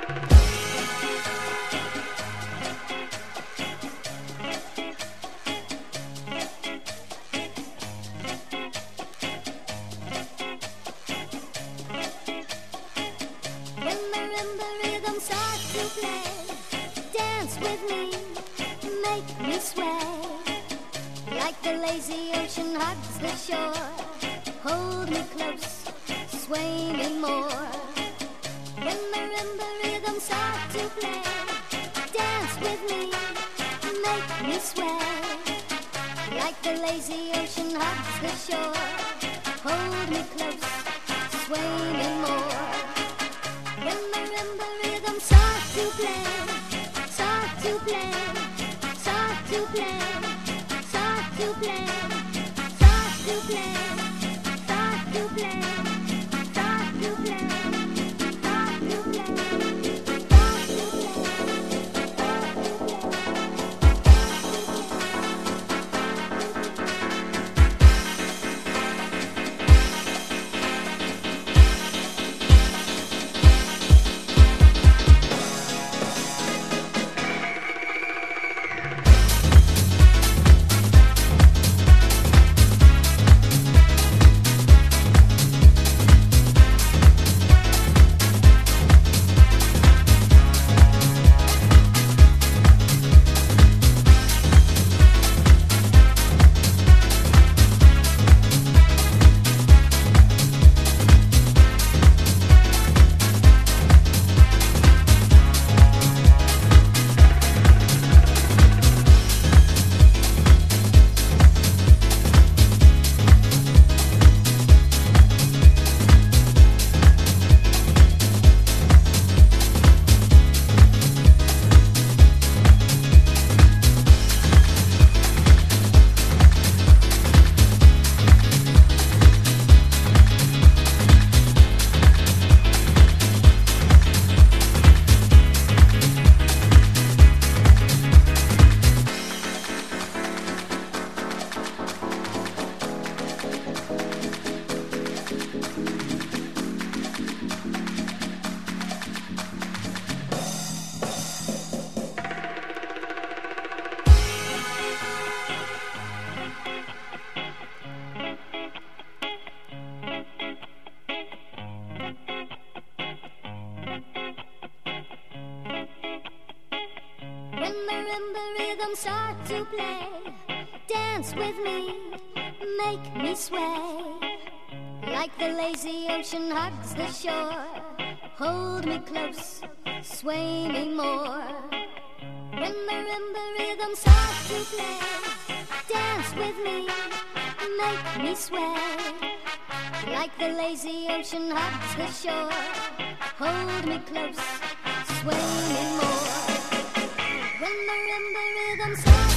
When marimba rhythms start to play, dance with me, make me sway. Like the lazy ocean hugs the shore, hold me close, sway me more. When marimba rhythms start to play, dance with me, make me sway. Like the lazy ocean hugs the shore, hold me close, sway me more. When marimba rhythms start to play, start to play, start to play, start to play, start to play, start to play, start to play, start to play, start to When marimba rhythms start to play, dance with me, make me sway. Like the lazy ocean hugs the shore, hold me close, sway me more. When marimba rhythms start to play, dance with me, make me sway. Like the lazy ocean hugs the shore, hold me close, sway me more. When marimba rhythms start